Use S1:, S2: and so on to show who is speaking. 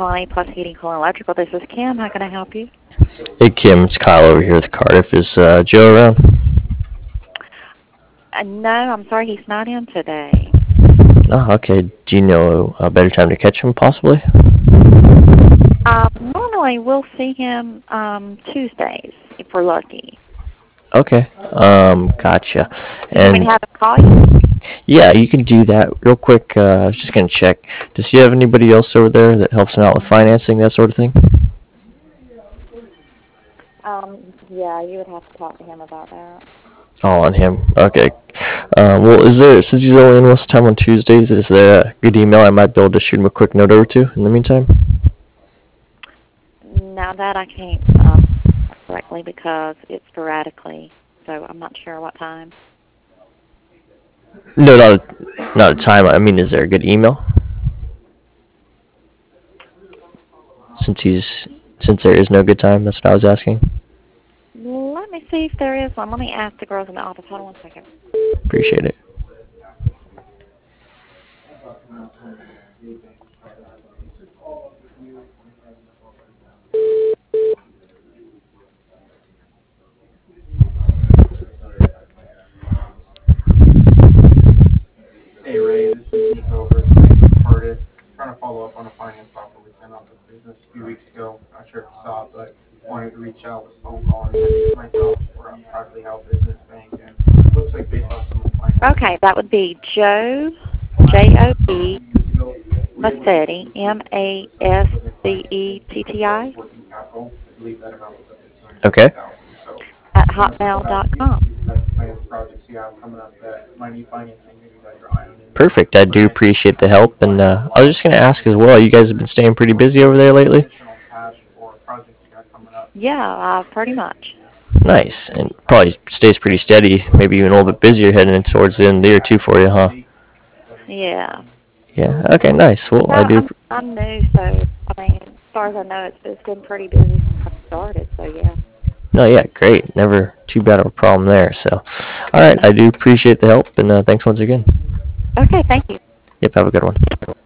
S1: calling Plus Heating, Cool, and Electrical. This is Kim. How can I help you?
S2: Hey Kim, it's Kyle over here with Cardiff. Is Joe around?
S1: No, I'm sorry, he's not in today.
S2: Oh, okay. Do you know a better time to catch him, possibly?
S1: Normally we'll see him Tuesdays if we're lucky.
S2: Okay. Gotcha.
S1: You want me to
S2: And
S1: have him call you?
S2: yeah, you can do that real quick. I was just gonna check. Does he have anybody else over there that helps him out with financing, that sort of thing?
S1: Yeah, you would have to talk to him about that.
S2: All on him. Okay. Well, since he's only in most of the time on Tuesdays, is there a good email I might be able to shoot him a quick note over to in the meantime?
S1: Now that I can't correctly because it's sporadically, so I'm not sure what time.
S2: No, not a time. I mean, is there a good email? Since there is no good time, that's what I was asking.
S1: Let me see if there is one. Let me ask the girls in the office. Hold on one second.
S2: Appreciate it.
S3: Hey Ray, this is Nico over at Cardiff. Trying to follow up on a finance offer we sent out to the business a few weeks ago. Not sure if you saw it, but wanted to reach out with a phone call and introduce myself. We're a privately held business bank, and it looks like based on some of the finance.
S1: Okay, that would be Joe, J-O-E, Massetti, M-A-S-C-E-T-T-I,
S2: Okay.
S1: at hotmail.com.
S2: Perfect. I do appreciate the help, and I was just gonna ask as well. You guys have been staying pretty busy over there lately.
S1: Yeah, pretty much.
S2: Nice, and probably stays pretty steady. Maybe even a little bit busier heading in towards the end of the year too for you, huh?
S1: Yeah.
S2: Yeah. Okay. Nice. Well, I
S1: Well,
S2: do.
S1: I'm new, so, I mean, as far as I know, it's been pretty busy since I started, so yeah.
S2: No. Yeah. Great. Never too bad of a problem there. So, all right. I do appreciate the help, and thanks once again.
S1: Okay, thank you.
S2: Yep. Have a good one.